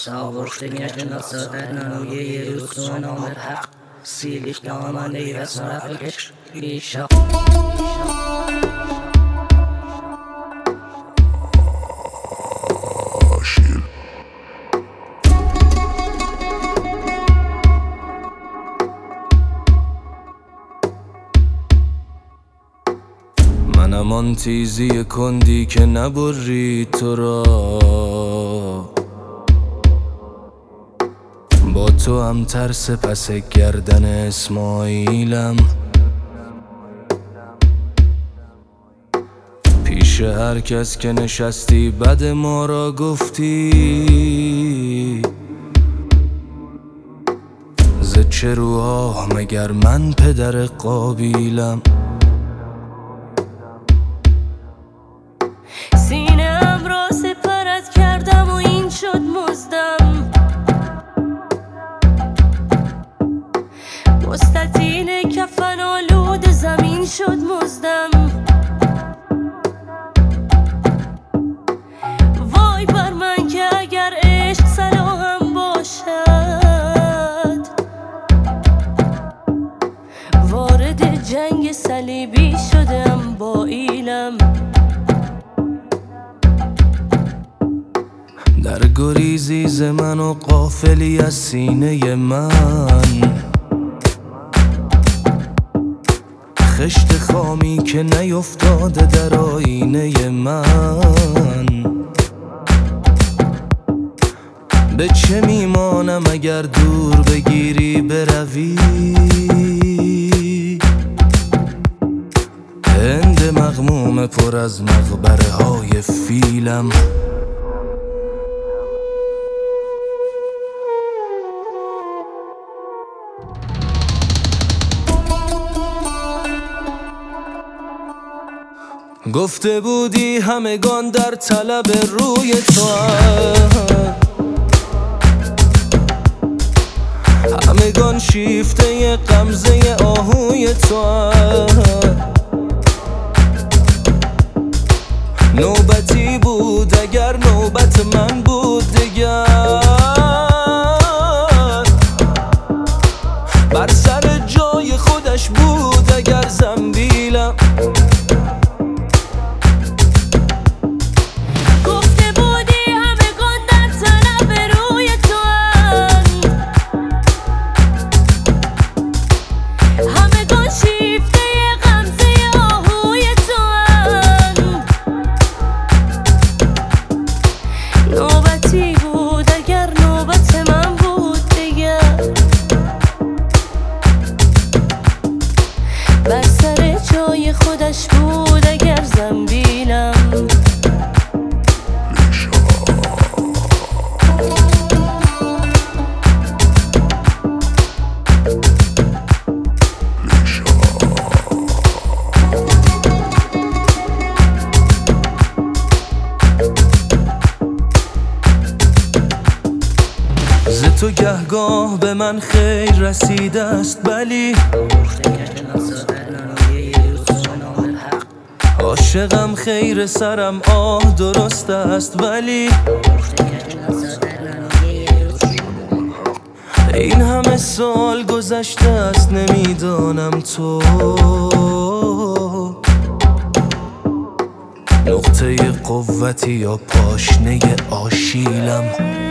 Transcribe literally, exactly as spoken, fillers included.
Savuruştum nasıl yürüsün ömür hak Silik damanı ve sarafı geç İşak منم آن تیزی کندی که نبرید تو را با تو هم ترس پس گردن اسماعیلم پیش هر کس که نشستی بد ما را گفتی ز چه روها مگر من پدر قابیلم سینه‌ام را سپرت کردم و این شد مزدم مستطیل کفن آلود زمین شد مزدم وای بر من که اگر عشق صلاحم باشد وارد جنگ صلیبی شدم با ایلم در گریزی ز من و غافلی از سینه من خشت خامی که نیفتاده در آینه من به چه میمانم اگر دور بگیری بروی هند مغموم پر از مقبره های فیلم گفته بودی همگان در طلب روی تو همگان شیفته غمزه آهوی تو نوبتی بود اگر نوبت من بود دیگر بر سر جای خودش بود اگر زنبیلم بر سر جای خودش بود اگر زنبیلم ز تو گهگاه به من خیر رسیده است ولی عاشقم خیر سرم آه درست است ولی این همه سال گذشته است نمیدانم تو نقطه قوتی یا پاشنه آشیلم